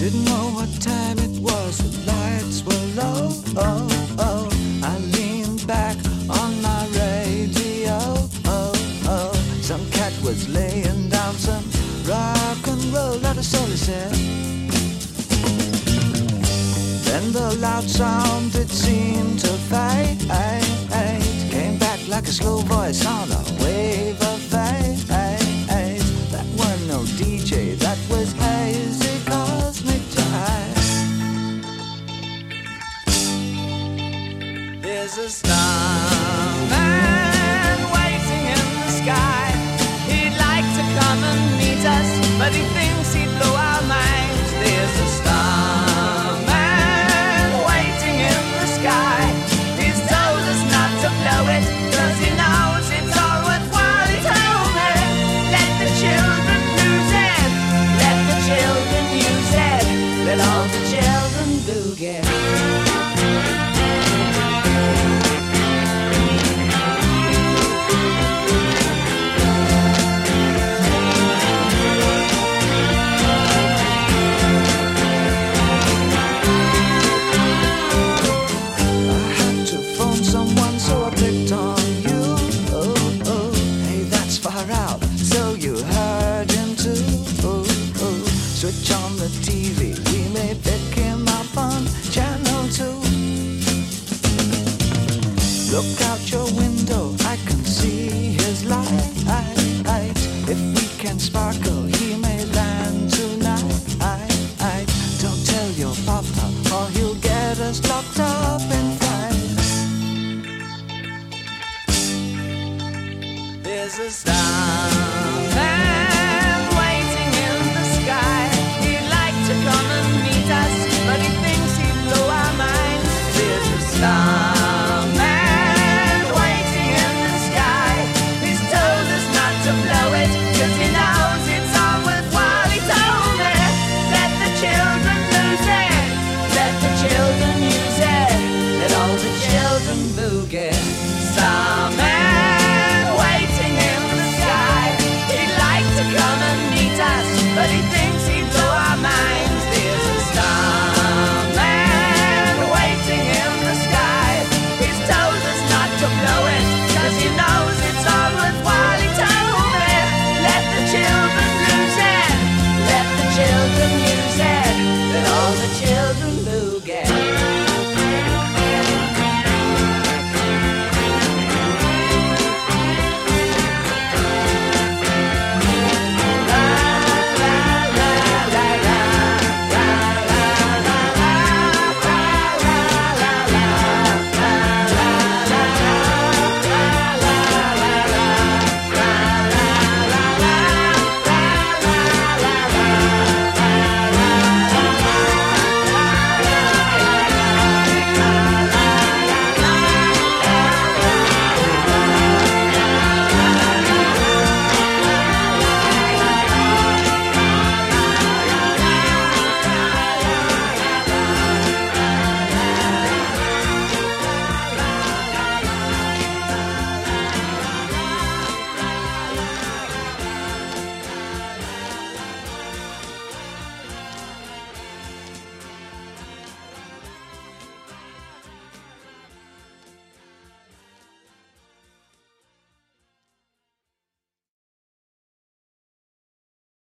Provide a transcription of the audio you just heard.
Didn't know what time it was, the lights were low. I leaned back on my radio. Some cat was laying down some rock and roll, not a soul, he said. Then the loud sound, it seemed to fade. Came back like a slow voice on a wave of fade. That weren't no DJ, that was hazy cosmic jive. There's a starman waiting in the sky. He'd like to come and meet us, but he thinks he'd blow our minds. There's a starman waiting in the sky. He's told us not to blow it, 'cause he knows it's all worthwhile. He told me, let the children lose it, let the children use it, let all the children boogie. Switch on the TV, we may pick him up on channel 2. Look out your window, I can see his light. If we can sparkle, he may land tonight. Don't tell your papa, or he'll get us locked up in fight. There's a star